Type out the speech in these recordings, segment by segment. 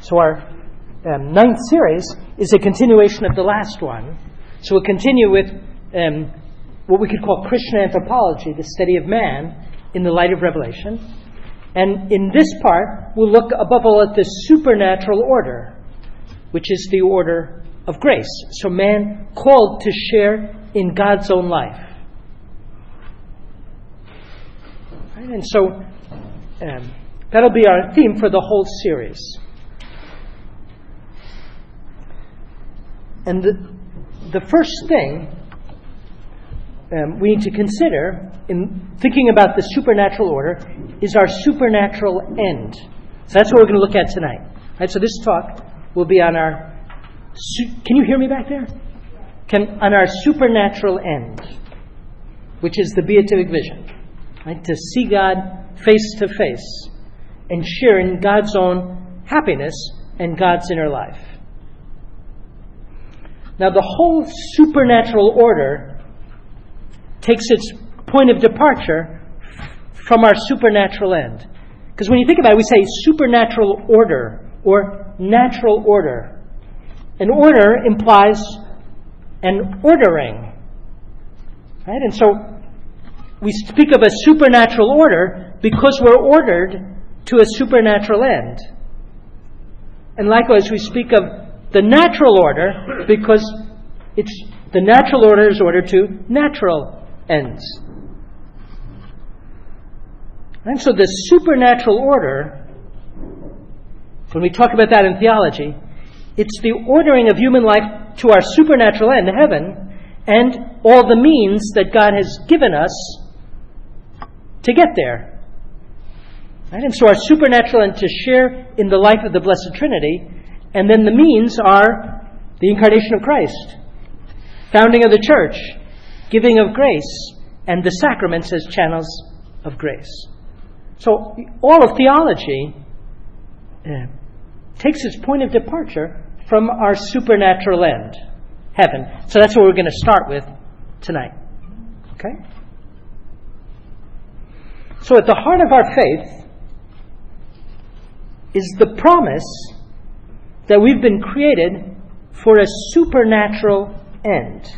So our ninth series is a continuation of the last one. So we'll continue with what we could call Christian anthropology, the study of man in the light of Revelation. And in this part, we'll look above all at the supernatural order, which is the order of grace. So man called to share in God's own life. Right? And so that'll be our theme for the whole series. And the first thing we need to consider in thinking about the supernatural order is our supernatural end. So that's what we're going to look at tonight. Right, so this talk will be on our... Can you hear me back there? On our supernatural end, which is the beatific vision. Right, to see God face to face and share in God's own happiness and God's inner life. Now, the whole supernatural order takes its point of departure from our supernatural end. Because when you think about it, we say supernatural order or natural order. An order implies an ordering. Right? And so we speak of a supernatural order because we're ordered to a supernatural end. And likewise, we speak of the natural order because the natural order is ordered to natural ends. And so the supernatural order, when we talk about that in theology, it's the ordering of human life to our supernatural end, heaven, and all the means that God has given us to get there. Right? And so our supernatural end to share in the life of the Blessed Trinity, and then the means are the incarnation of Christ, founding of the church, giving of grace, and the sacraments as channels of grace. So all of theology takes its point of departure from our supernatural end, heaven. So that's what we're going to start with tonight. Okay? So at the heart of our faith is the promise that we've been created for a supernatural end.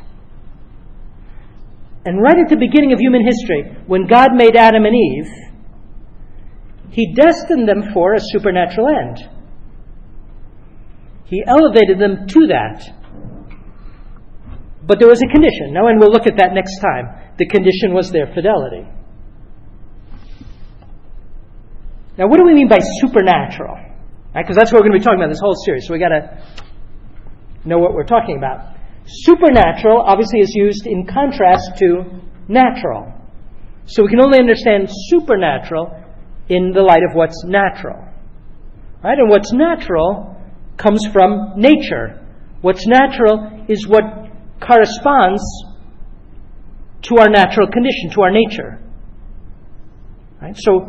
And right at the beginning of human history, when God made Adam and Eve, He destined them for a supernatural end. He elevated them to that. But there was a condition. Now, and we'll look at that next time. The condition was their fidelity. Now, what do we mean by supernatural? Right? Because that's what we're going to be talking about in this whole series. So we've got to know what we're talking about. Supernatural, obviously, is used in contrast to natural. So we can only understand supernatural in the light of what's natural. Right? And what's natural comes from nature. What's natural is what corresponds to our natural condition, to our nature. Right? So,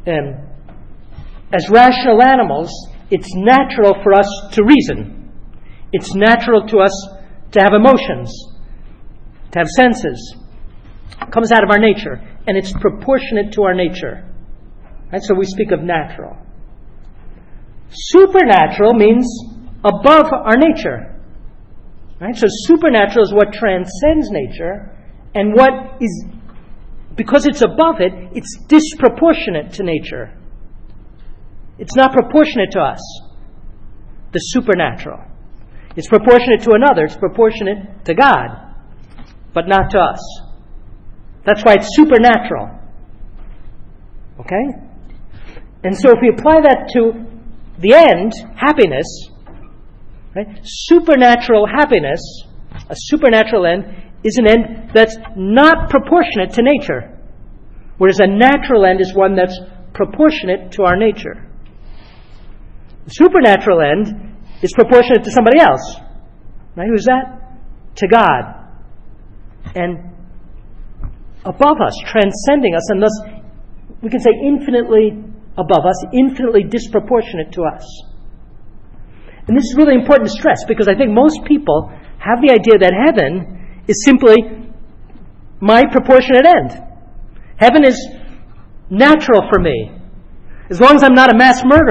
as rational animals, it's natural for us to reason. It's natural to us to have emotions, to have senses. It comes out of our nature, and it's proportionate to our nature. Right? So we speak of natural. Supernatural means above our nature. Right? So supernatural is what transcends nature, and what is, because it's above it, it's disproportionate to nature. It's not proportionate to us, the supernatural. It's proportionate to another. It's proportionate to God, but not to us. That's why it's supernatural. Okay? And so if we apply that to the end, happiness, right? Supernatural happiness, a supernatural end, is an end that's not proportionate to nature, whereas a natural end is one that's proportionate to our nature. The supernatural end is proportionate to somebody else. Right? Who's that? To God. And above us, transcending us, and thus we can say infinitely above us, infinitely disproportionate to us. And this is really important to stress because I think most people have the idea that heaven is simply my proportionate end. Heaven is natural for me. As long as I'm not a mass murderer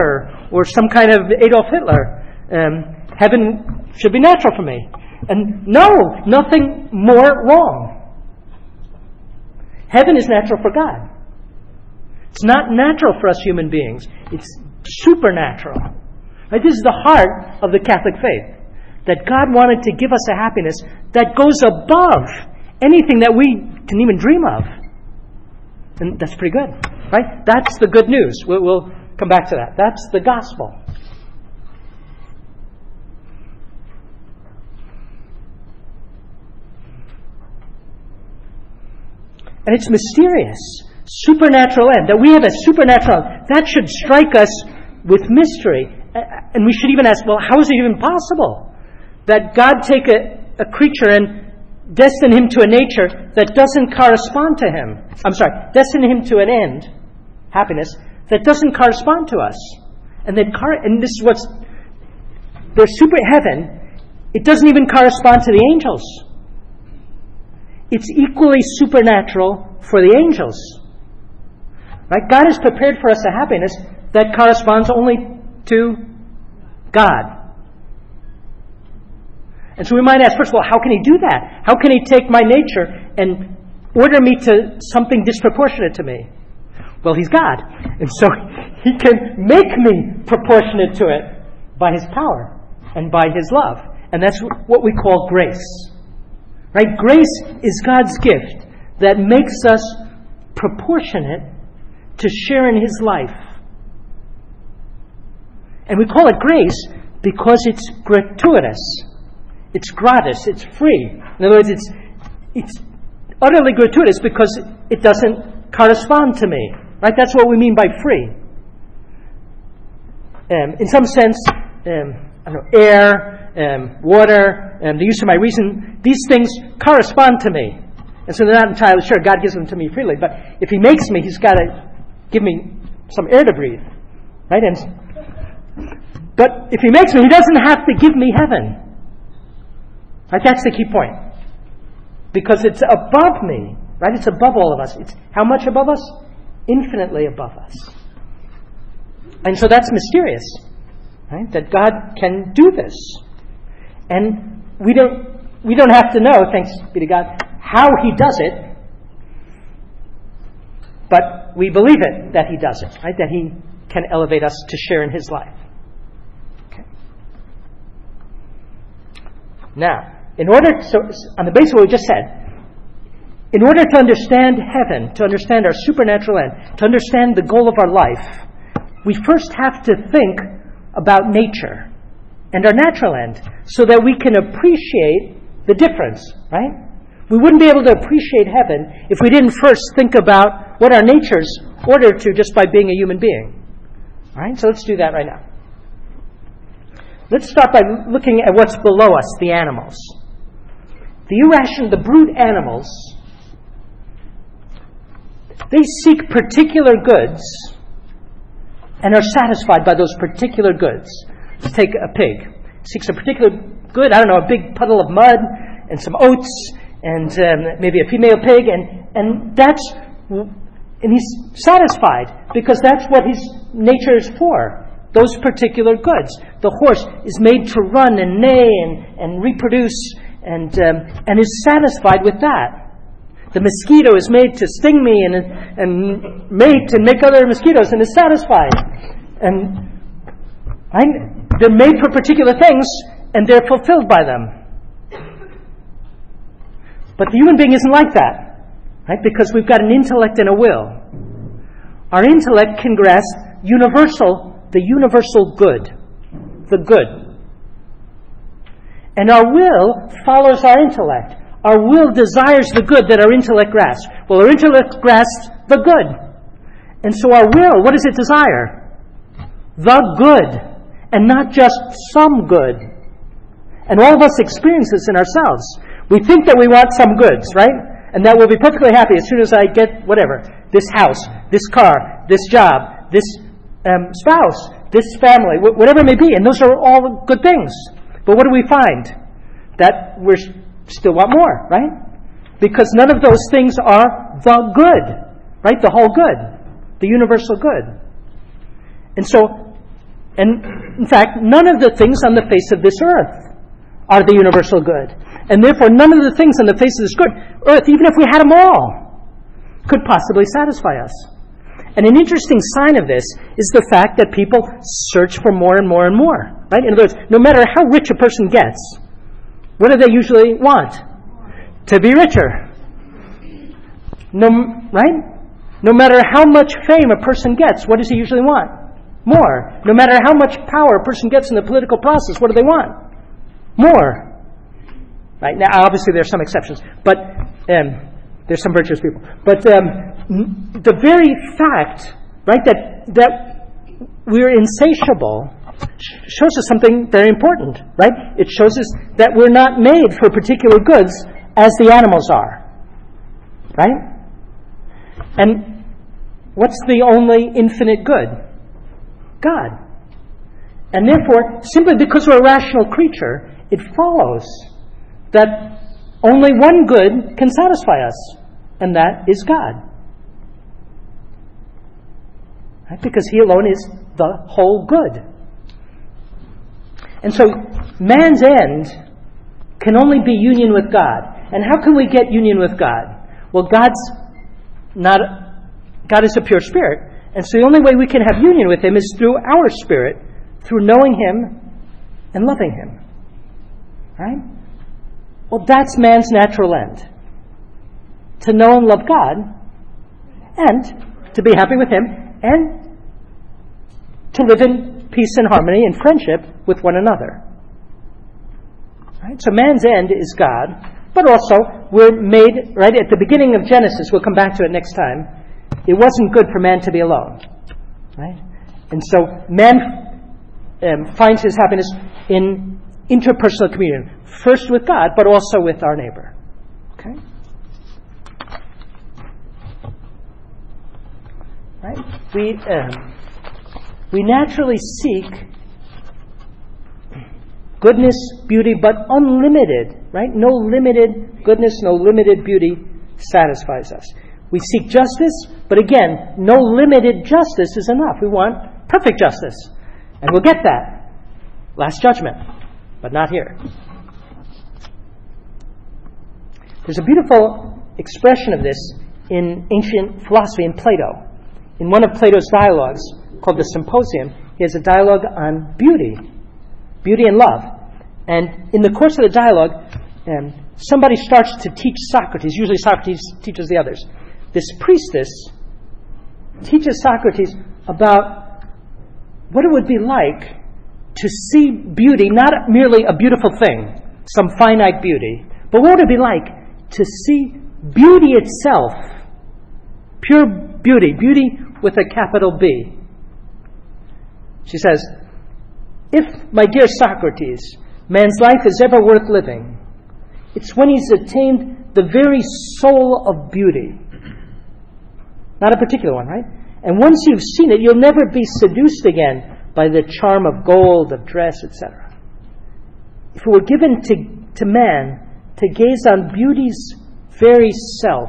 or some kind of Adolf Hitler. Heaven should be natural for me. And no, nothing more wrong. Heaven is natural for God. It's not natural for us human beings. It's supernatural. Right? This is the heart of the Catholic faith. That God wanted to give us a happiness that goes above anything that we can even dream of. And that's pretty good. Right? That's the good news. We'll come back to that. That's the gospel. And it's mysterious. Supernatural end. That we have a supernatural end. That should strike us with mystery. And we should even ask, well, how is it even possible that God take a creature and destine him to a nature that doesn't correspond to him? Destine him to an end, happiness, that doesn't correspond to us. And this is what's... The super heaven, it doesn't even correspond to the angels. It's equally supernatural for the angels. Right? God has prepared for us a happiness that corresponds only to God. And so we might ask, first of all, how can he do that? How can he take my nature and order me to something disproportionate to me? Well, he's God. And so he can make me proportionate to it by his power and by his love. And that's what we call grace. Right? Grace is God's gift that makes us proportionate to share in his life. And we call it grace because it's gratuitous. It's gratis. It's free. In other words, it's utterly gratuitous because it doesn't correspond to me. Right? That's what we mean by free. In some sense, air, water, the use of my reason, these things correspond to me. And so they're not entirely sure. God gives them to me freely. But if he makes me, he's got to give me some air to breathe. Right? But if he makes me, he doesn't have to give me heaven. Right? That's the key point. Because it's above me. Right? It's above all of us. It's how much above us? Infinitely above us. And so that's mysterious. Right? That God can do this. And we don't have to know, thanks be to God, how he does it. But we believe it that he does it. Right? That he can elevate us to share in his life. Okay. Now, on the basis of what we just said, in order to understand heaven, to understand our supernatural end, to understand the goal of our life, we first have to think about nature and our natural end so that we can appreciate the difference, right? We wouldn't be able to appreciate heaven if we didn't first think about what our nature's ordered to just by being a human being. All right, so let's do that right now. Let's start by looking at what's below us, the animals. The brute animals, they seek particular goods and are satisfied by those particular goods. Let's take a pig. Seeks a particular good, a big puddle of mud and some oats and maybe a female pig, and he's satisfied because that's what his nature is for. Those particular goods. The horse is made to run and neigh and reproduce and is satisfied with that. The mosquito is made to sting me and mate and make other mosquitoes and is satisfied. And they're made for particular things and they're fulfilled by them. But the human being isn't like that, right? Because we've got an intellect and a will. Our intellect can grasp the universal good, the good. And our will follows our intellect. Our will desires the good that our intellect grasps. Well, our intellect grasps the good. And so our will, what does it desire? The good. And not just some good. And all of us experience this in ourselves. We think that we want some goods, right? And that we'll be perfectly happy as soon as I get whatever. This house, this car, this job, this spouse, this family, whatever it may be. And those are all good things. But what do we find? That we still want more, right? Because none of those things are the good, right? The whole good, the universal good. And so And in fact, none of the things on the face of this earth are the universal good. And therefore, none of the things on the face of this earth, even if we had them all, could possibly satisfy us. And an interesting sign of this is the fact that people search for more and more and more. Right? In other words, no matter how rich a person gets, what do they usually want? To be richer. Right? No matter how much fame a person gets, what does he usually want? More. No matter how much power a person gets in the political process, what do they want? More. Right? Now, obviously, there are some exceptions, but there's some virtuous people. But the very fact, right, that we're insatiable shows us something very important, right? It shows us that we're not made for particular goods as the animals are, right? And what's the only infinite good? God. And therefore, simply because we're a rational creature, it follows that only one good can satisfy us, and that is God. Right? Because He alone is the whole good. And so, man's end can only be union with God. And how can we get union with God? Well, God is a pure spirit. And so the only way we can have union with Him is through our spirit, through knowing Him and loving Him. Right? Well, that's man's natural end. To know and love God, and to be happy with Him, and to live in peace and harmony and friendship with one another. Right? So man's end is God, but also we're made, right, at the beginning of Genesis, we'll come back to it next time, it wasn't good for man to be alone. Right? And so man finds his happiness in interpersonal communion, first with God, but also with our neighbor. Okay? Right? We naturally seek goodness, beauty, but unlimited, right? No limited goodness, no limited beauty satisfies us. We seek justice, but again, no limited justice is enough. We want perfect justice. And we'll get that. Last judgment. But not here. There's a beautiful expression of this in ancient philosophy in Plato. In one of Plato's dialogues, called the Symposium, he has a dialogue on beauty and love. And in the course of the dialogue, somebody starts to teach Socrates. Usually Socrates teaches the others. This priestess teaches Socrates about what it would be like to see beauty, not merely a beautiful thing, some finite beauty, but what would it be like to see beauty itself, pure beauty, beauty with a capital B. She says, if, my dear Socrates, man's life is ever worth living, it's when he's attained the very soul of beauty. Not a particular one, right? And once you've seen it, you'll never be seduced again by the charm of gold, of dress, etc. If it were given to man to gaze on beauty's very self,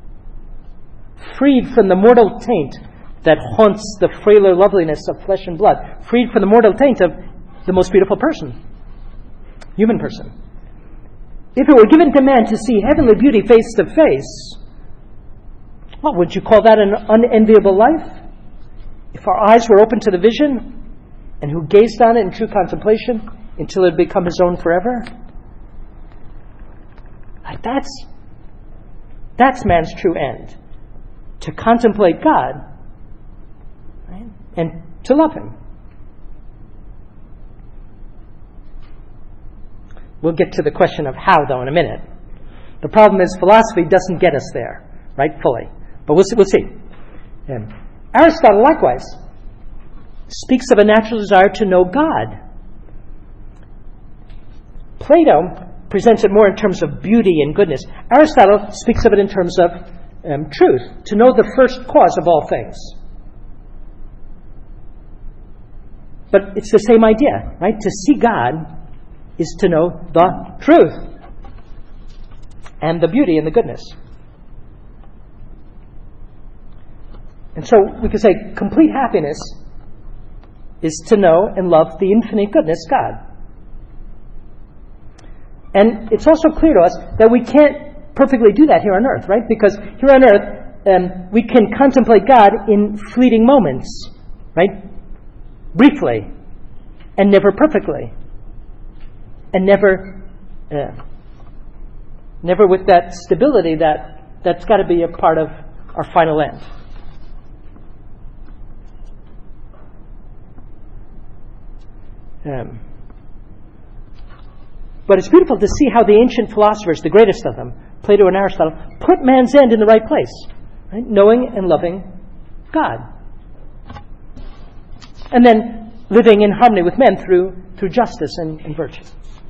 freed from the mortal taint that haunts the frailer loveliness of flesh and blood, freed from the mortal taint of the most beautiful person, human person. If it were given to man to see heavenly beauty face to face, what would you call that, an unenviable life? If our eyes were open to the vision, and who gazed on it in true contemplation until it had become his own forever? That's man's true end. To contemplate God, right? And to love Him. We'll get to the question of how, though, in a minute. The problem is philosophy doesn't get us there, right, fully. But we'll see. Aristotle, likewise, speaks of a natural desire to know God. Plato presents it more in terms of beauty and goodness. Aristotle speaks of it in terms of truth, to know the first cause of all things. But it's the same idea, right? To see God is to know the truth and the beauty and the goodness. And so we could say complete happiness is to know and love the infinite goodness, God. And it's also clear to us that we can't perfectly do that here on earth, right? Because here on earth, we can contemplate God in fleeting moments, right? Briefly, and never perfectly, and never with that stability that's got to be a part of our final end. But it's beautiful to see how the ancient philosophers, the greatest of them, Plato and Aristotle, put man's end in the right place, right? Knowing and loving God. And then living in harmony with men through justice and virtue.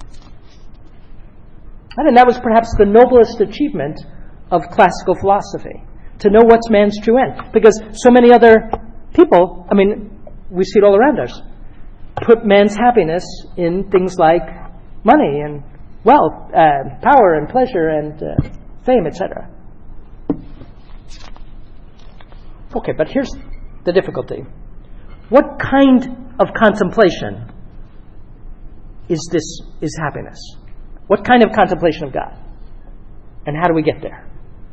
And that was perhaps the noblest achievement of classical philosophy, to know what's man's true end. Because so many other people, we see it all around us, put man's happiness in things like money and wealth, power and pleasure and fame, etc. Okay, but here's the difficulty. What kind of contemplation is happiness? What kind of contemplation of God? And how do we get there?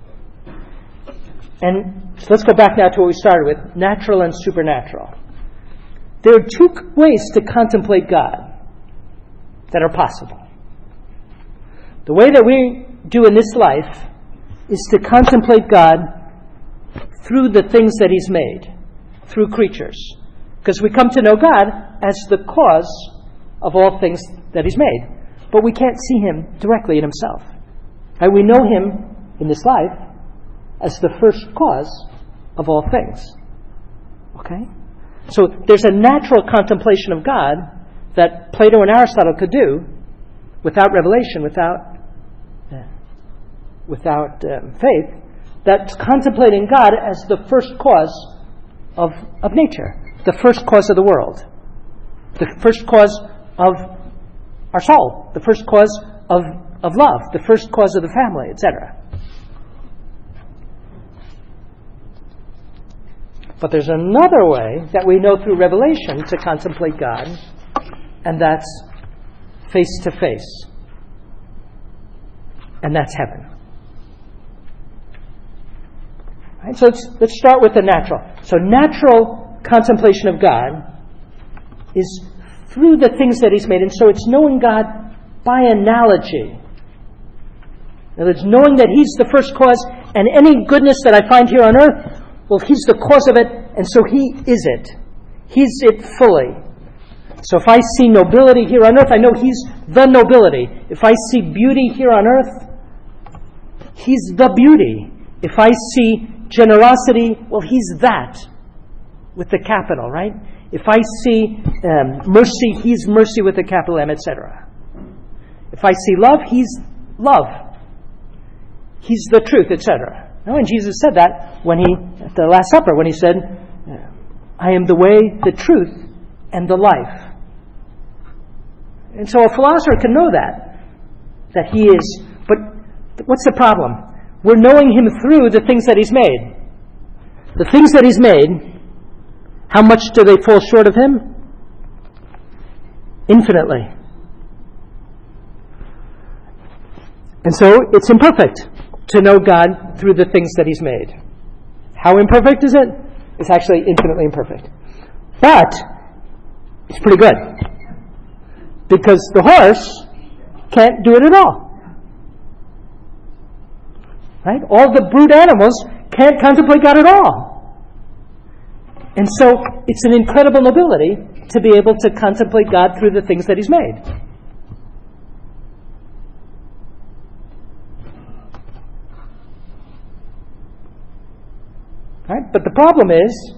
And so let's go back now to what we started with, natural and supernatural. There are two ways to contemplate God that are possible. The way that we do in this life is to contemplate God through the things that He's made, through creatures. Because we come to know God as the cause of all things that He's made. But we can't see Him directly in Himself. And we know Him in this life as the first cause of all things. Okay? So there's a natural contemplation of God that Plato and Aristotle could do without revelation, without faith, that's contemplating God as the first cause of nature, the first cause of the world, the first cause of our soul, the first cause of love, the first cause of the family, etc. But there's another way that we know through revelation to contemplate God, and that's face to face. And that's heaven. Right? So let's start with the natural. So natural contemplation of God is through the things that He's made. And so it's knowing God by analogy. In other words, knowing that He's the first cause, and any goodness that I find here on earth, well, He's the cause of it, and so He is it. He's it fully. So if I see nobility here on earth, I know He's the nobility. If I see beauty here on earth, He's the beauty. If I see generosity, well, He's that, with the capital, right? If I see mercy, He's mercy with the capital M, etc. If I see love, He's love. He's the truth, etc. And Jesus said that when at the Last Supper, when He said, I am the way, the truth, and the life. And so a philosopher can know that He is. But what's the problem? We're knowing Him through the things that He's made. The things that He's made, how much do they fall short of Him? Infinitely. And so it's imperfect to know God through the things that He's made. How imperfect is it? It's actually infinitely imperfect. But it's pretty good. Because the horse can't do it at all. Right? All the brute animals can't contemplate God at all. And so it's an incredible nobility to be able to contemplate God through the things that He's made. Right? But the problem is,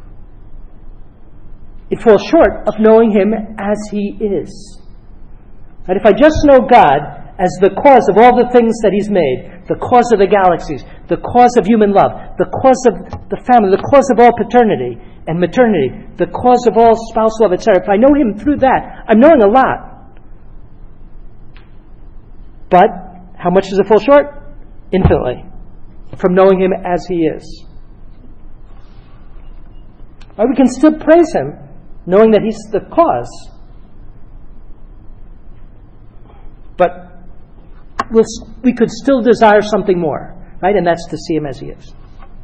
it falls short of knowing Him as He is. Right? If I just know God as the cause of all the things that He's made, the cause of the galaxies, the cause of human love, the cause of the family, the cause of all paternity and maternity, the cause of all spousal love, etc. If I know Him through that, I'm knowing a lot. But how much does it fall short? Infinitely. From knowing Him as He is. Right? We can still praise Him knowing that He's the cause. But we could still desire something more, right? And that's to see Him as He is.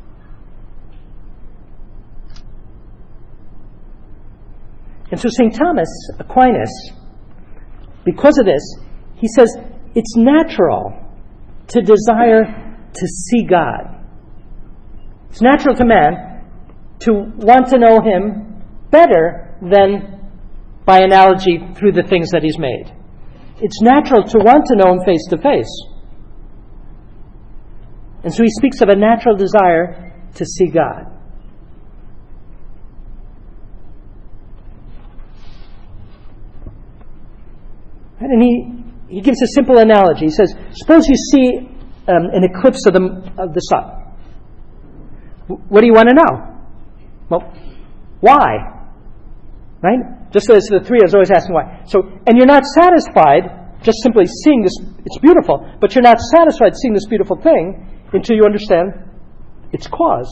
And so St. Thomas Aquinas, because of this, he says it's natural to desire to see God. It's natural to man to want to know Him better than, by analogy, through the things that He's made. It's natural to want to know Him face to face. And so he speaks of a natural desire to see God. And he gives a simple analogy. He says, suppose you see an eclipse of the sun. What do you want to know? Well, why? Right? Just as the three, I was always asking why. And you're not satisfied just simply seeing this. It's beautiful, but you're not satisfied seeing this beautiful thing until you understand its cause.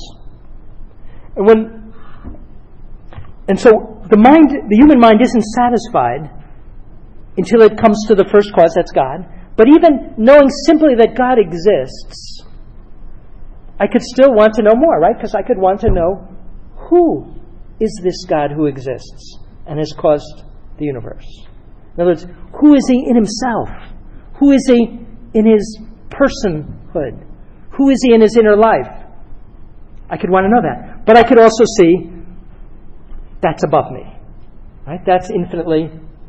And so the human mind isn't satisfied until it comes to the first cause, that's God. But even knowing simply that God exists, I could still want to know more, right? Because I could want to know, who is this God who exists and has caused the universe? In other words, who is He in Himself? Who is He in His personhood? Who is He in His inner life? I could want to know that. But I could also see, that's above me. Right? That's infinitely...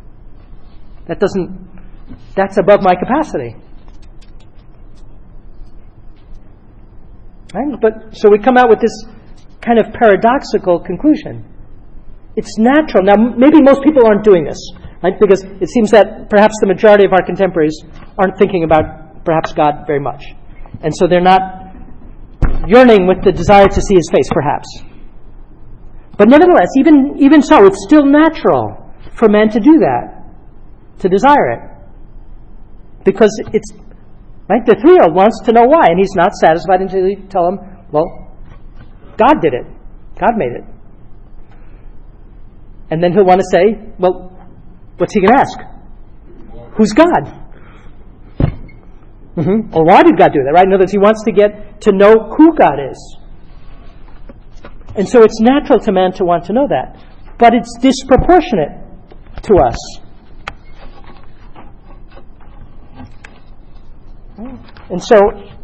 That's above my capacity. Right? But so we come out with this kind of paradoxical conclusion. It's natural. Now, maybe most people aren't doing this, right? Because it seems that perhaps the majority of our contemporaries aren't thinking about perhaps God very much. And so they're not yearning with the desire to see His face, perhaps. But nevertheless, even so, it's still natural for man to do that. To desire it. Because it's, right, the 3-year-old wants to know why, and he's not satisfied until you tell him, well, God did it. God made it. And then he'll want to say, well, what's he going to ask? Who's God? Or why did God do that, right? In other words, he wants to get to know who God is. And so it's natural to man to want to know that. But it's disproportionate to us. And so,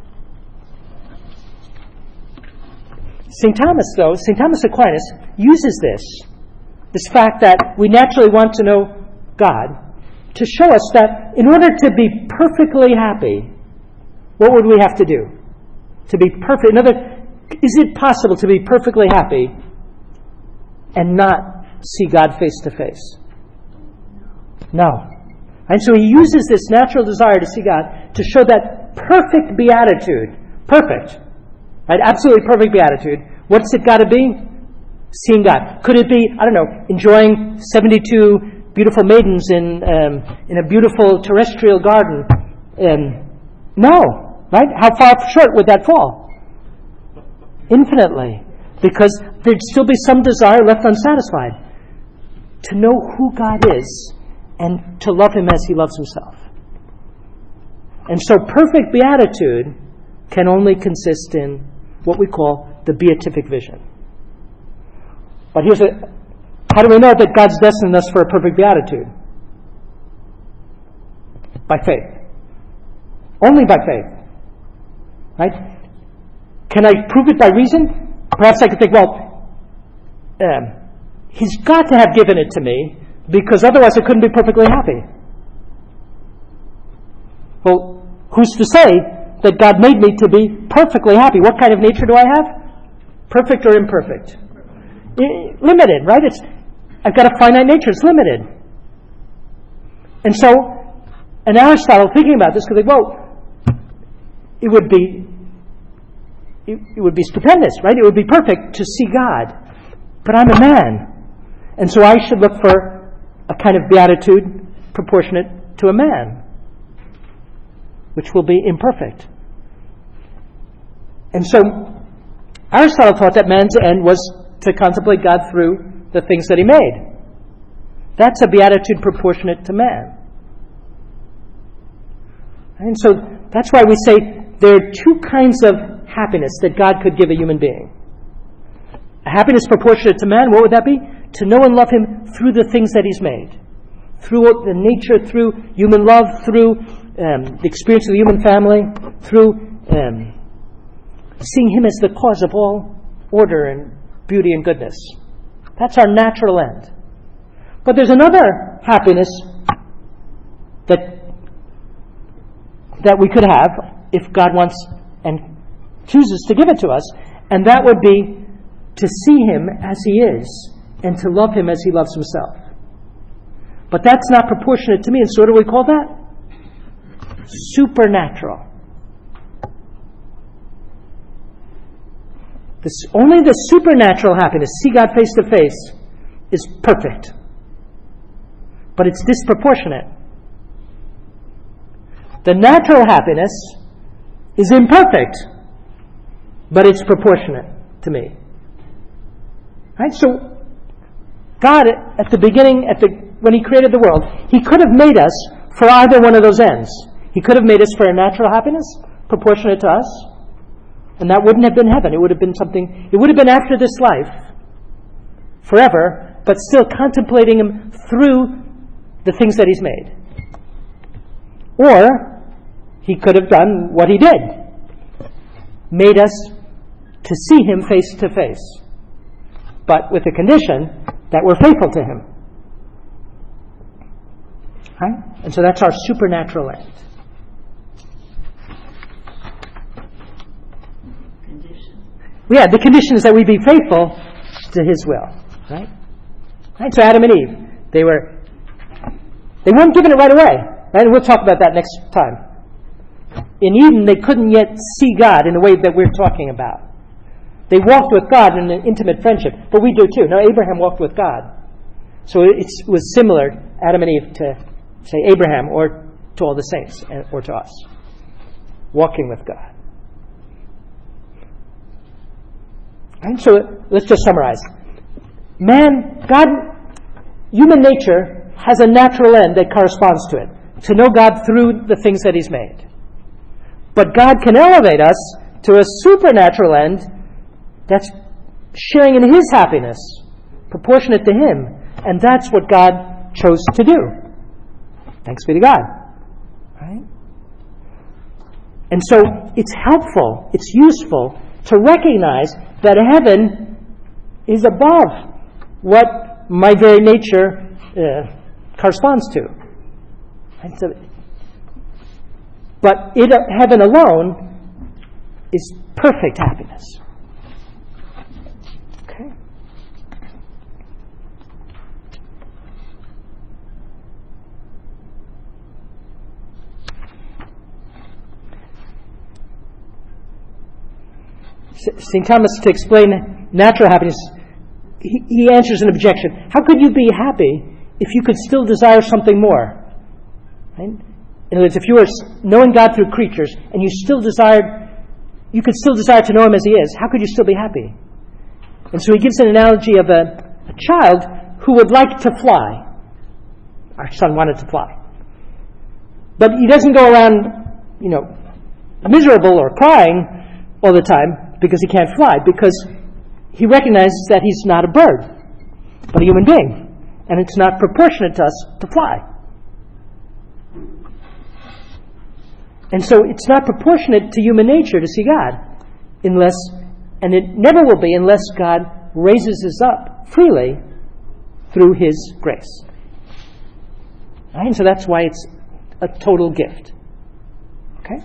St. Thomas Aquinas uses this fact that we naturally want to know God, to show us that in order to be perfectly happy, what would we have to do? To be perfect. Is it possible to be perfectly happy and not see God face to face? No. And so he uses this natural desire to see God to show that perfect beatitude, perfect, right? Absolutely perfect beatitude. What's it got to be? Seeing God. Could it be, I don't know, enjoying 72 beautiful maidens in a beautiful terrestrial garden? No, right? How far short would that fall? Infinitely. Because there'd still be some desire left unsatisfied. To know who God is and to love Him as He loves Himself. And so perfect beatitude can only consist in what we call the beatific vision. But how do we know that God's destined us for a perfect beatitude? By faith. Only by faith. Right? Can I prove it by reason? Perhaps I could think, well, He's got to have given it to me, because otherwise I couldn't be perfectly happy. Well, who's to say that God made me to be perfectly happy? What kind of nature do I have? Perfect or imperfect? Limited, right? I've got a finite nature. It's limited. And so, and Aristotle, thinking about this, could think, well, it would be stupendous, right? It would be perfect to see God. But I'm a man. And so I should look for a kind of beatitude proportionate to a man, which will be imperfect. And so Aristotle thought that man's end was to contemplate God through the things that he made. That's a beatitude proportionate to man. And so that's why we say there are two kinds of happiness that God could give a human being. A happiness proportionate to man, what would that be? To know and love him through the things that he's made. Through the nature, through human love, through the experience of the human family, through seeing him as the cause of all order and beauty and goodness. That's our natural end. But there's another happiness that we could have if God wants and chooses to give it to us, and that would be to see him as he is and to love him as he loves himself. But that's not proportionate to me, and so what do we call that? Supernatural. Only the supernatural happiness, see God face to face, is perfect. But it's disproportionate. The natural happiness is imperfect, but it's proportionate to me. Right? So, God, at the beginning, when he created the world, he could have made us for either one of those ends. He could have made us for a natural happiness, proportionate to us, and that wouldn't have been heaven. It would have been after this life, forever, but still contemplating him through the things that he's made. Or, he could have done what he did, made us to see him face to face, but with the condition that we're faithful to him. Right? And so that's our supernatural end. Yeah, the condition is that we be faithful to his will. Right? Right? So Adam and Eve, they weren't given it right away. Right? And we'll talk about that next time. In Eden, they couldn't yet see God in the way that we're talking about. They walked with God in an intimate friendship, but we do too. Now, Abraham walked with God. So it was similar, Adam and Eve, to, say, Abraham or to all the saints, or to us. Walking with God. And so let's just summarize. Human nature has a natural end that corresponds to it. To know God through the things that he's made. But God can elevate us to a supernatural end that's sharing in his happiness, proportionate to him. And that's what God chose to do. Thanks be to God. Right? And so it's helpful, it's useful to recognize that heaven is above what my very nature corresponds to. And so, but heaven alone is perfect happiness. Okay. St. Thomas, to explain natural happiness, he answers an objection. How could you be happy if you could still desire something more? Right? In other words, if you were knowing God through creatures and you could still desire to know him as he is, how could you still be happy? And so he gives an analogy of a child who would like to fly. Our son wanted to fly. But he doesn't go around, miserable or crying all the time because he can't fly, because he recognizes that he's not a bird, but a human being. And it's not proportionate to us to fly. And so it's not proportionate to human nature to see God, and it never will be unless God raises us up freely through his grace. Right? And so that's why it's a total gift. Okay?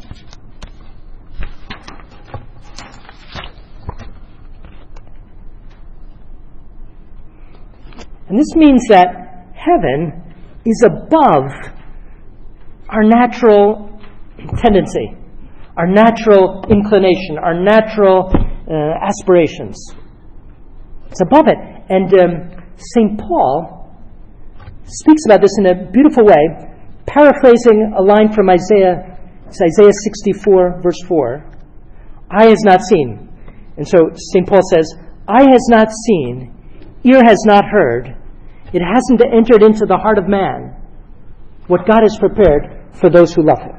And this means that heaven is above our natural tendency, our natural inclination, our natural aspirations. It's above it. And St. Paul speaks about this in a beautiful way, paraphrasing a line from Isaiah 64, verse 4. Eye has not seen. And so St. Paul says, eye has not seen, ear has not heard, It hasn't entered into the heart of man what God has prepared for those who love Him.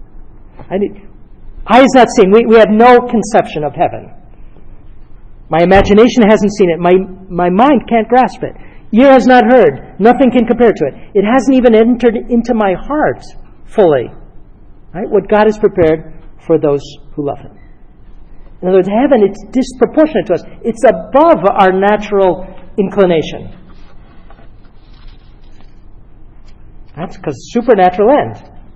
Eyes not seen. We have no conception of heaven. My imagination hasn't seen it. My mind can't grasp it. Ear has not heard. Nothing can compare to it. It hasn't even entered into my heart fully. Right? What God has prepared for those who love Him. In other words, heaven, it's disproportionate to us. It's above our natural inclination. That's because supernatural end.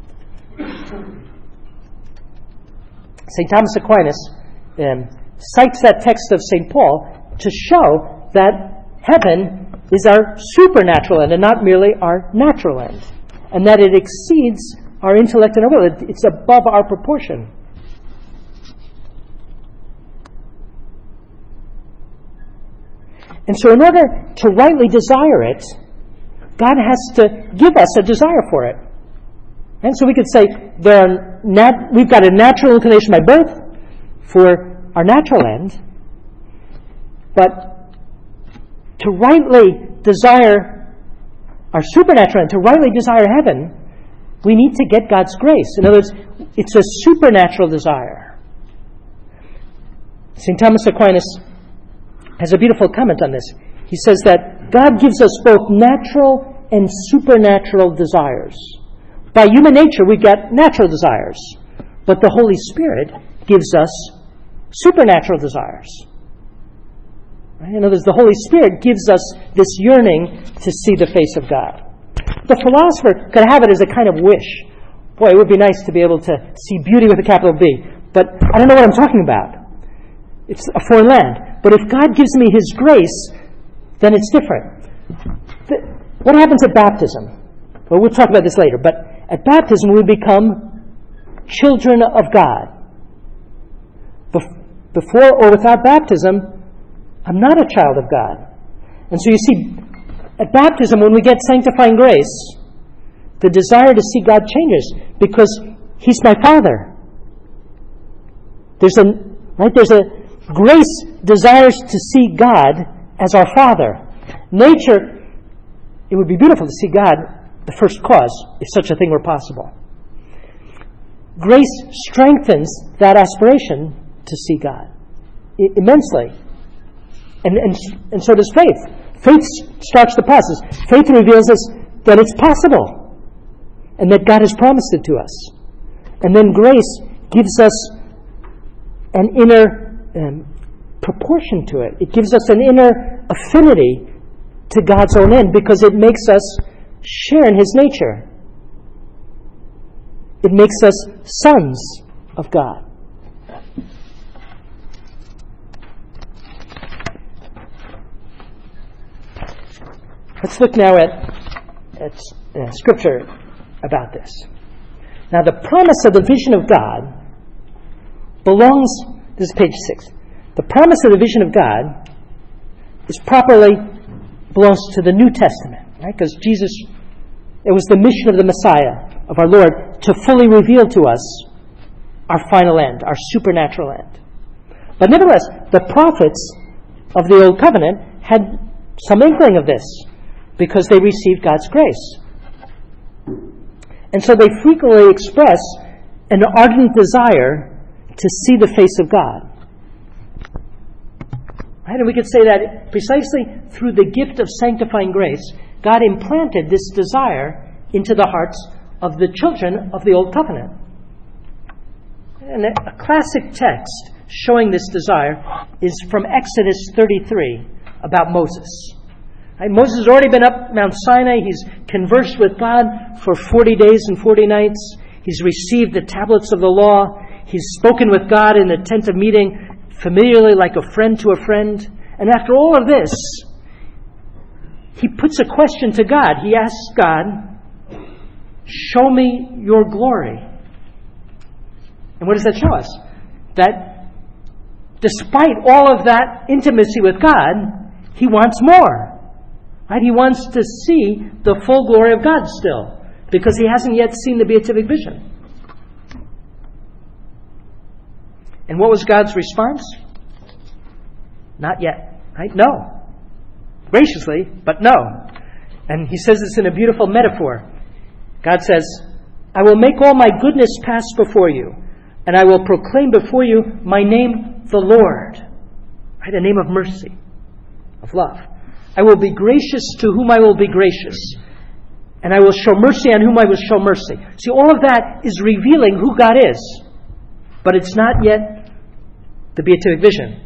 St. Thomas Aquinas cites that text of St. Paul to show that heaven is our supernatural end and not merely our natural end. And that it exceeds our intellect and our will. It's above our proportion. And so in order to rightly desire it, God has to give us a desire for it. And so we could say we've got a natural inclination by birth for our natural end, but to rightly desire our supernatural end, to rightly desire heaven, we need to get God's grace. In other words, it's a supernatural desire. St. Thomas Aquinas has a beautiful comment on this. He says that God gives us both natural and supernatural desires. By human nature, we get natural desires, but the Holy Spirit gives us supernatural desires. Right? In other words, the Holy Spirit gives us this yearning to see the face of God. The philosopher could have it as a kind of wish. Boy, it would be nice to be able to see beauty with a capital B, but I don't know what I'm talking about. It's a foreign land. But if God gives me His grace, then it's different. What happens at baptism? Well, we'll talk about this later, but at baptism we become children of God. Before or without baptism, I'm not a child of God. And so you see, at baptism, when we get sanctifying grace, the desire to see God changes because He's my Father. There's a grace desires to see God as our Father. Nature, it would be beautiful to see God, the first cause, if such a thing were possible. Grace strengthens that aspiration to see God immensely. And so does faith. Faith starts the process. Faith reveals us that it's possible and that God has promised it to us. And then grace gives us an inner proportion to it. It gives us an inner affinity to God's own end because it makes us share in His nature. It makes us sons of God. Let's look now at Scripture about this. Now, the promise of the vision of God belongs, this is page 6. The promise of the vision of God belongs to the New Testament, right? Because it was the mission of the Messiah, of our Lord, to fully reveal to us our final end, our supernatural end. But nevertheless, the prophets of the Old Covenant had some inkling of this because they received God's grace. And so they frequently express an ardent desire to see the face of God. Right? And we could say that precisely through the gift of sanctifying grace, God implanted this desire into the hearts of the children of the Old Covenant. And a classic text showing this desire is from Exodus 33 about Moses. Right? Moses has already been up Mount Sinai. He's conversed with God for 40 days and 40 nights. He's received the tablets of the law. He's spoken with God in the tent of meeting familiarly like a friend to a friend. And after all of this, he puts a question to God. He asks God, "Show me your glory." And what does that show us? That despite all of that intimacy with God, he wants more. Right? He wants to see the full glory of God still, because he hasn't yet seen the beatific vision. And what was God's response? Not yet. Right? No. Graciously, but no. And he says this in a beautiful metaphor. God says, I will make all my goodness pass before you, and I will proclaim before you my name, the Lord. Right? A name of mercy, of love. I will be gracious to whom I will be gracious, and I will show mercy on whom I will show mercy. See, all of that is revealing who God is, but it's not yet the beatific vision.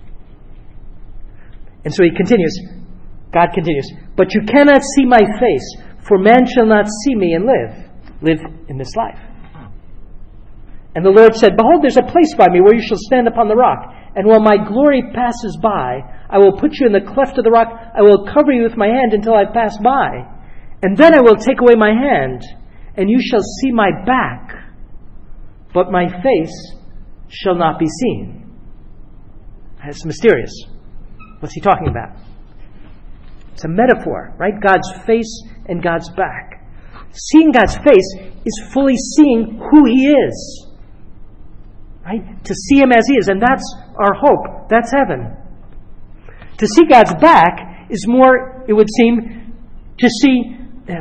And so God continues, but you cannot see my face, for man shall not see me and live in this life. And the Lord said, behold, there's a place by me where you shall stand upon the rock. And while my glory passes by, I will put you in the cleft of the rock. I will cover you with my hand until I pass by. And then I will take away my hand, and you shall see my back, but my face shall not be seen. That's mysterious. What's he talking about? It's a metaphor, right? God's face and God's back. Seeing God's face is fully seeing who He is. Right? To see Him as He is. And that's our hope. That's heaven. To see God's back is more, it would seem, to see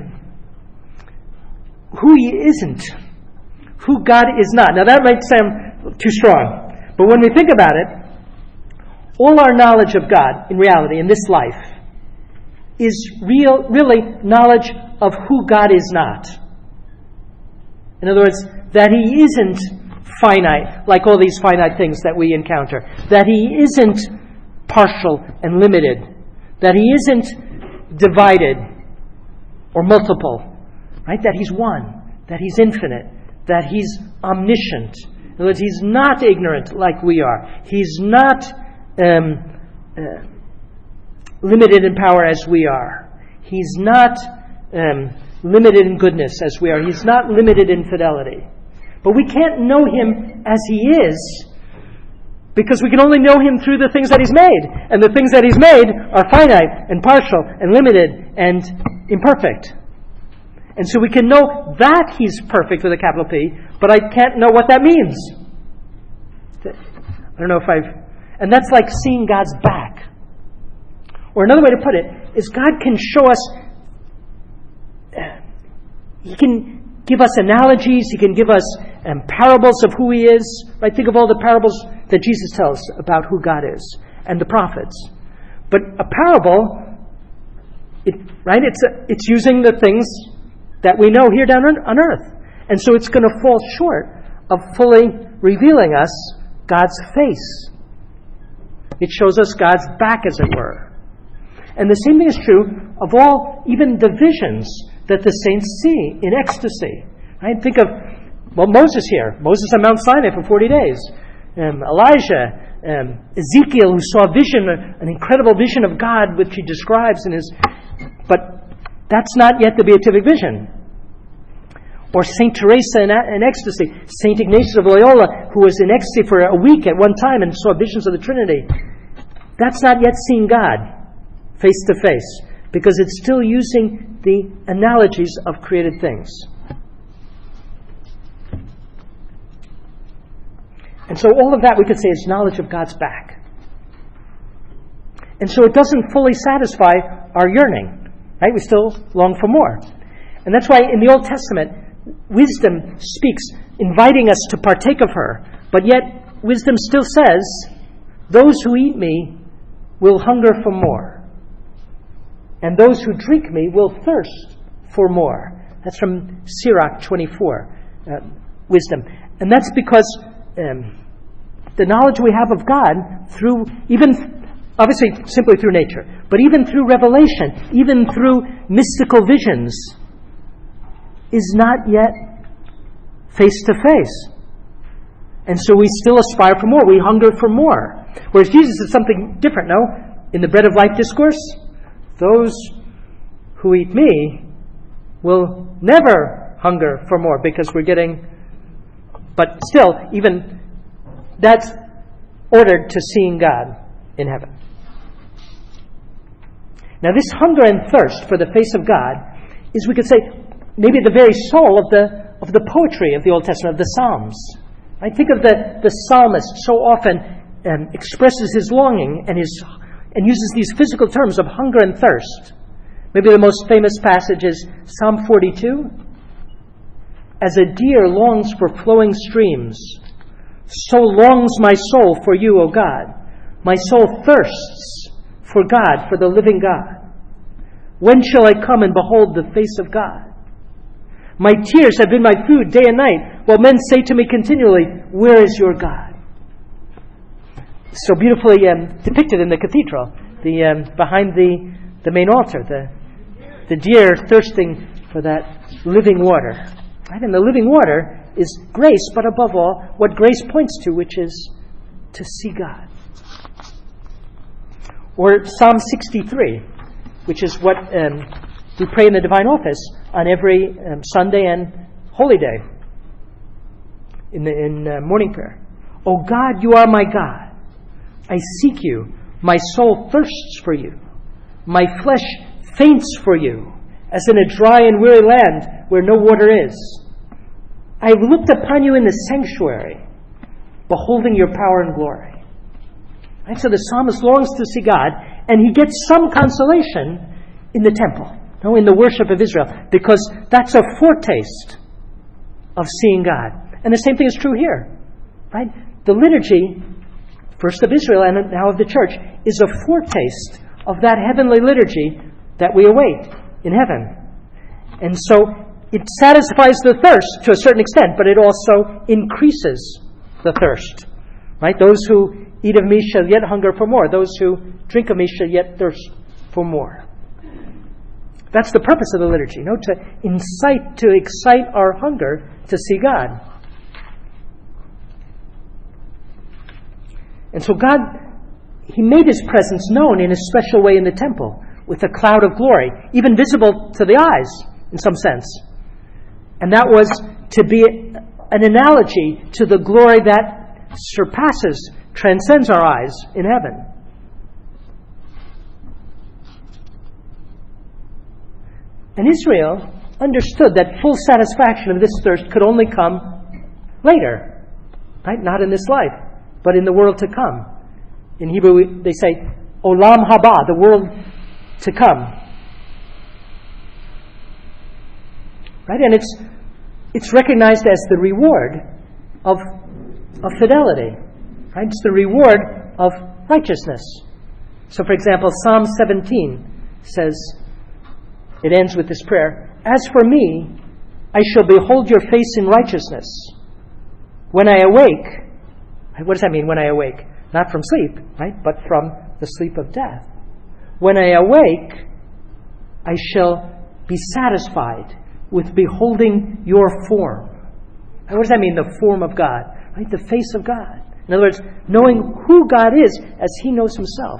who He isn't. Who God is not. Now that might sound too strong. But when we think about it, all our knowledge of God, in reality, in this life, is really knowledge of who God is not. In other words, that He isn't finite, like all these finite things that we encounter. That He isn't partial and limited. That He isn't divided or multiple. Right? That He's one. That He's infinite. That He's omniscient. In other words, He's not ignorant like we are. He's not limited in power as we are. He's not limited in goodness as we are. He's not limited in fidelity. But we can't know Him as He is because we can only know Him through the things that He's made. And the things that He's made are finite and partial and limited and imperfect. And so we can know that He's perfect with a capital P, but I can't know what that means. I don't know if And that's like seeing God's back. Or another way to put it is God can show us, He can give us analogies, He can give us parables of who He is. Right? Think of all the parables that Jesus tells about who God is, and the prophets. But a parable, it's using the things that we know here down on earth. And so it's going to fall short of fully revealing us God's face. It shows us God's back, as it were. And the same thing is true of all, even the visions that the saints see in ecstasy. Right? Think of, Moses here. Moses on Mount Sinai for 40 days. Elijah, Ezekiel, who saw a vision, an incredible vision of God, which he describes in his... But that's not yet the beatific vision. Or St. Teresa in ecstasy. St. Ignatius of Loyola, who was in ecstasy for a week at one time and saw visions of the Trinity. That's not yet seeing God face to face, because it's still using the analogies of created things. And so all of that, we could say, is knowledge of God's back. And so it doesn't fully satisfy our yearning. Right? We still long for more. And that's why in the Old Testament, wisdom speaks, inviting us to partake of her. But yet, wisdom still says, those who eat me will hunger for more. And those who drink me will thirst for more. That's from Sirach 24, wisdom. And that's because the knowledge we have of God through, even obviously simply through nature, but even through revelation, even through mystical visions, is not yet face to face. And so we still aspire for more. We hunger for more. Whereas Jesus is something different, no? In the Bread of Life discourse, those who eat me will never hunger for more, because we're getting... But still, even that's ordered to seeing God in heaven. Now this hunger and thirst for the face of God is, we could say, maybe the very soul of the poetry of the Old Testament, of the Psalms. I think of the psalmist so often expresses his longing and uses these physical terms of hunger and thirst, Maybe the most famous passage is Psalm 42. As a deer longs for flowing streams, so longs my soul for you, O God. My soul thirsts for God, for the living God. When shall I come and behold the face of God? My tears have been my food day and night, while men say to me continually, where is your God? So beautifully depicted in the cathedral, behind the main altar, the deer thirsting for that living water. Right? And the living water is grace, but above all, what grace points to, which is to see God. Or Psalm 63, which is what we pray in the Divine Office on every Sunday and Holy Day in morning prayer. O God, you are my God. I seek you. My soul thirsts for you. My flesh faints for you, as in a dry and weary land where no water is. I have looked upon you in the sanctuary, beholding your power and glory. Right? So the psalmist longs to see God, and he gets some consolation in the temple, in the worship of Israel, because that's a foretaste of seeing God. And the same thing is true here. Right? The liturgy, first of Israel and now of the church, is a foretaste of that heavenly liturgy that we await in heaven. And so it satisfies the thirst to a certain extent, but it also increases the thirst. Right? Those who eat of me shall yet hunger for more. Those who drink of me shall yet thirst for more. That's the purpose of the liturgy, to excite our hunger to see God. And so God, He made His presence known in a special way in the temple, with a cloud of glory, even visible to the eyes, in some sense. And that was to be an analogy to the glory that surpasses, transcends our eyes in heaven. And Israel understood that full satisfaction of this thirst could only come later, right? Not in this life, but in the world to come. In Hebrew, they say, Olam Haba, the world to come. Right? And it's recognized as the reward of fidelity. Right? It's the reward of righteousness. So, for example, Psalm 17 says, it ends with this prayer, As for me, I shall behold your face in righteousness. When I awake, what does that mean, when I awake? Not from sleep, right? But from the sleep of death. When I awake, I shall be satisfied with beholding your form. What does that mean, the form of God? Right? The face of God. In other words, knowing who God is as He knows Himself.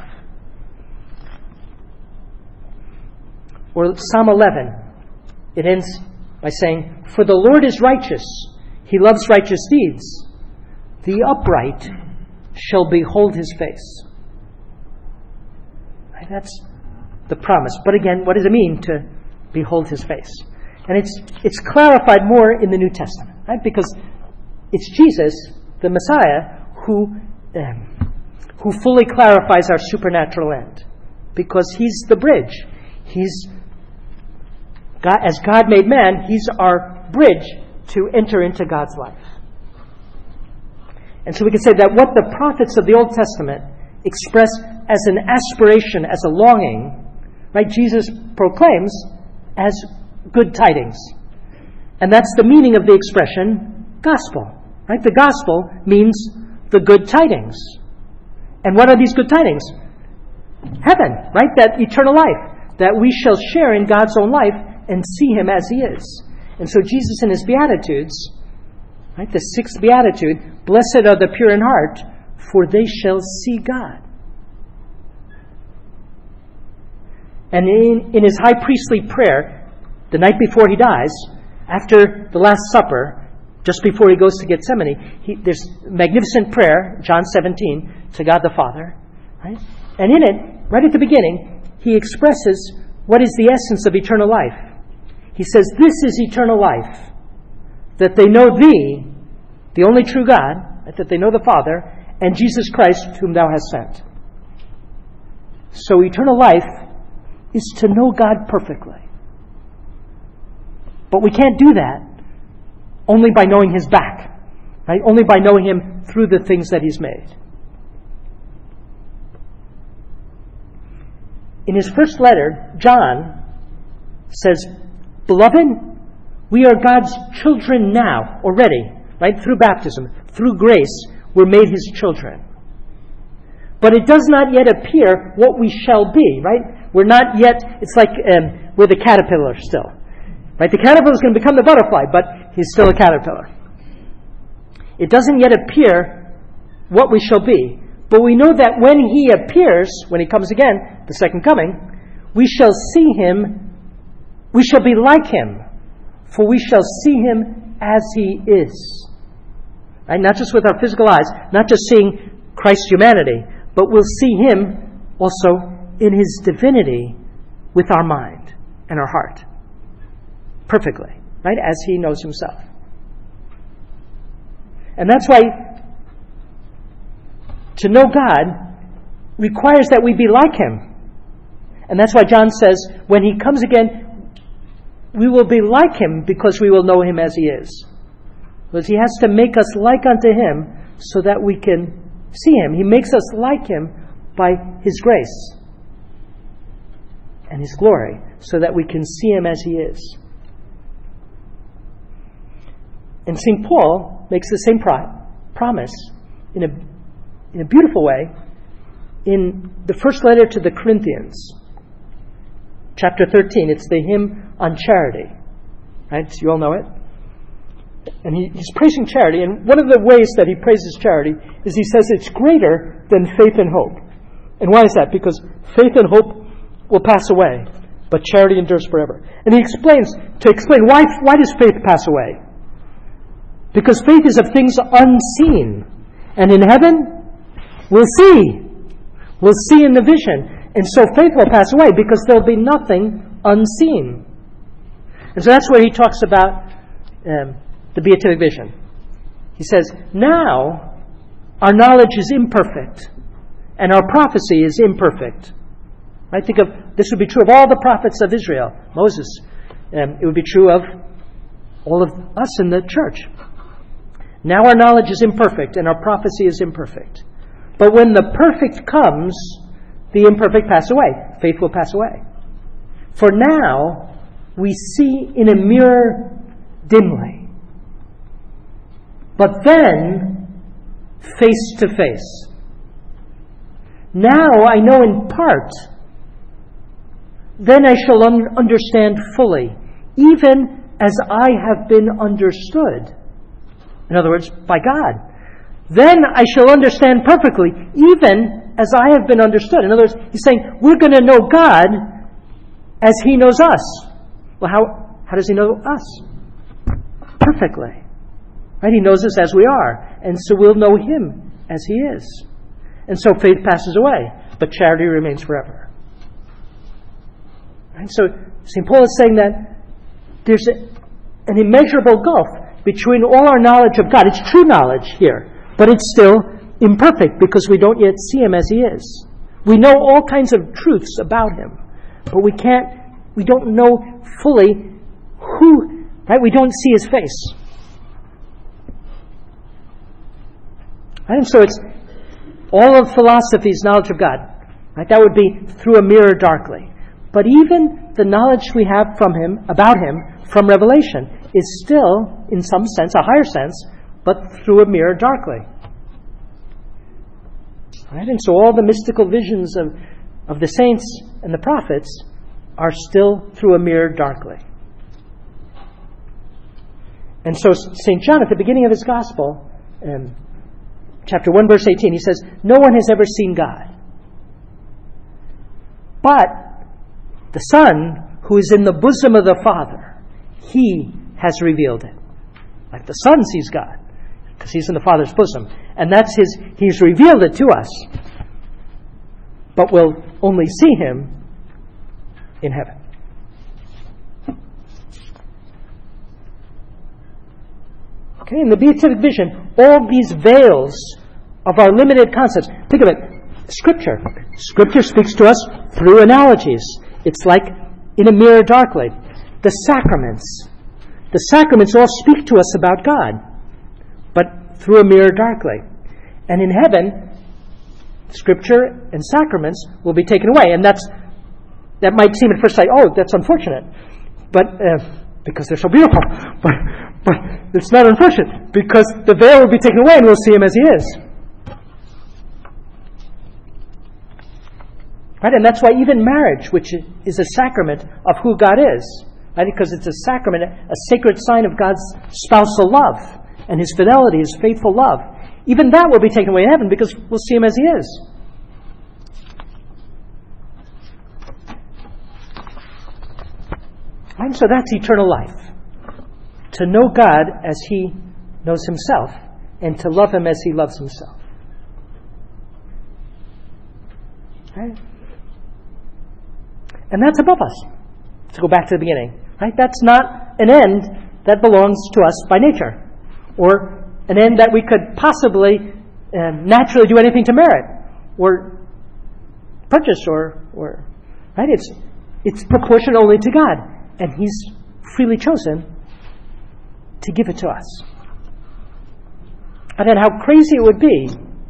Or Psalm 11, it ends by saying, For the Lord is righteous, He loves righteous deeds. The upright shall behold His face. Right? That's the promise. But again, what does it mean to behold His face? And it's clarified more in the New Testament, right? Because it's Jesus, the Messiah, who fully clarifies our supernatural end. Because He's the bridge. He's God, as God made man, He's our bridge to enter into God's life. And so we can say that what the prophets of the Old Testament express as an aspiration, as a longing, right, Jesus proclaims as good tidings. And that's the meaning of the expression gospel. Right? The gospel means the good tidings. And what are these good tidings? Heaven, right? That eternal life, that we shall share in God's own life and see Him as He is. And so Jesus in His Beatitudes, right, the sixth Beatitude, blessed are the pure in heart, for they shall see God. And in His high priestly prayer, the night before He dies, after the Last Supper, just before He goes to Gethsemane, there's a magnificent prayer, John 17, to God the Father. Right? And in it, right at the beginning, He expresses what is the essence of eternal life. He says, This is eternal life, that they know Thee, the only true God, that they know the Father, and Jesus Christ, whom Thou hast sent. So eternal life is to know God perfectly. But we can't do that only by knowing His back, right? Only by knowing Him through the things that He's made. In his first letter, John says, "Beloved, we are God's children now, already, right? Through baptism, through grace, we're made His children. But it does not yet appear what we shall be," right? We're not yet, it's like we're the caterpillar still. Right? The caterpillar is going to become the butterfly, but he's still a caterpillar. It doesn't yet appear what we shall be. But we know that when He appears, when He comes again, the second coming, we shall see Him, we shall be like Him, for we shall see Him as He is. Right? Not just with our physical eyes, not just seeing Christ's humanity, but we'll see Him also in His divinity with our mind and our heart. Perfectly, right? As He knows Himself. And that's why to know God requires that we be like Him. And that's why John says, when He comes again, we will be like Him because we will know Him as He is. Because He has to make us like unto Him so that we can see Him. He makes us like Him by His grace and His glory so that we can see Him as He is. And St. Paul makes the same promise in a beautiful way in the first letter to the Corinthians. Chapter 13, it's the hymn on charity. Right? You all know it. And he's praising charity, and one of the ways that he praises charity is he says it's greater than faith and hope. And why is that? Because faith and hope will pass away, but charity endures forever. And he explains, why does faith pass away? Because faith is of things unseen. And in heaven, we'll see. We'll see in the vision. And so faith will pass away because there'll be nothing unseen. And so that's where he talks about the beatific vision. He says, now our knowledge is imperfect and our prophecy is imperfect. Right? Think of, this would be true of all the prophets of Israel, Moses. It would be true of all of us in the church. Now our knowledge is imperfect and our prophecy is imperfect. But when the perfect comes, the imperfect pass away. Faith will pass away. For now, we see in a mirror dimly. But then, face to face. Now I know in part. Then I shall understand fully, even as I have been understood. In other words, by God. Then I shall understand perfectly, even as I have been understood. In other words, he's saying, we're going to know God as He knows us. Well, how does He know us? Perfectly. Right? He knows us as we are. And so we'll know Him as He is. And so faith passes away, but charity remains forever. Right? So St. Paul is saying that there's an immeasurable gulf between all our knowledge of God. It's true knowledge here, but it's still imperfect because we don't yet see Him as He is. We know all kinds of truths about Him, but we don't know fully who, right? We don't see His face. Right? And so it's all of philosophy's knowledge of God. Right? That would be through a mirror darkly. But even the knowledge we have from Him, about Him, from Revelation, is still, in some sense, a higher sense, but through a mirror darkly. Right? And so all the mystical visions of the saints and the prophets are still through a mirror darkly. And so St. John, at the beginning of his Gospel, chapter 1, verse 18, he says, no one has ever seen God. But the Son, who is in the bosom of the Father, He has revealed it. Like the Son sees God, because He's in the Father's bosom. And that's He's revealed it to us. But we'll only see Him in heaven. Okay, in the beatific vision, all these veils of our limited concepts. Think of it. Scripture speaks to us through analogies. It's like in a mirror darkly. The sacraments all speak to us about God, but through a mirror darkly. And in heaven, Scripture and sacraments will be taken away. And that might seem at first sight, oh, that's unfortunate, but because they're so beautiful. But it's not unfortunate, because the veil will be taken away and we'll see Him as He is. Right? And that's why even marriage, which is a sacrament of who God is, right? Because it's a sacrament, a sacred sign of God's spousal love and His fidelity, His faithful love. Even that will be taken away in heaven because we'll see Him as He is. And so that's eternal life. To know God as He knows Himself, and to love Him as He loves Himself. Right? And that's above us. To go back to the beginning. Right? That's not an end that belongs to us by nature, or an end that we could possibly naturally do anything to merit, or purchase, or right? It's proportional only to God, and He's freely chosen to give it to us. And then how crazy it would be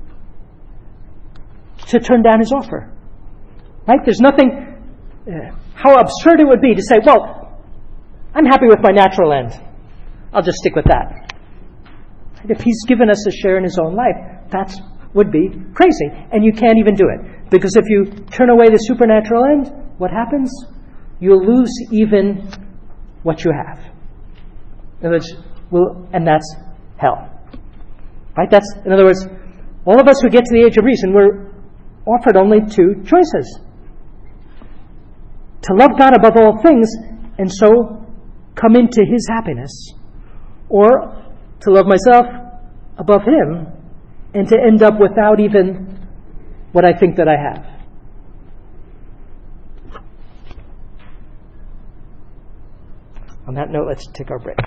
to turn down His offer. Right? There's nothing. How absurd it would be to say, well, I'm happy with my natural end. I'll just stick with that. If He's given us a share in His own life, that would be crazy. And you can't even do it. Because if you turn away the supernatural end, what happens? You'll lose even what you have. And that's hell. Right? In other words, all of us who get to the age of reason, we're offered only two choices. To love God above all things, and so come into His happiness. Or to love myself above Him, and to end up without even what I think that I have. On that note, let's take our break.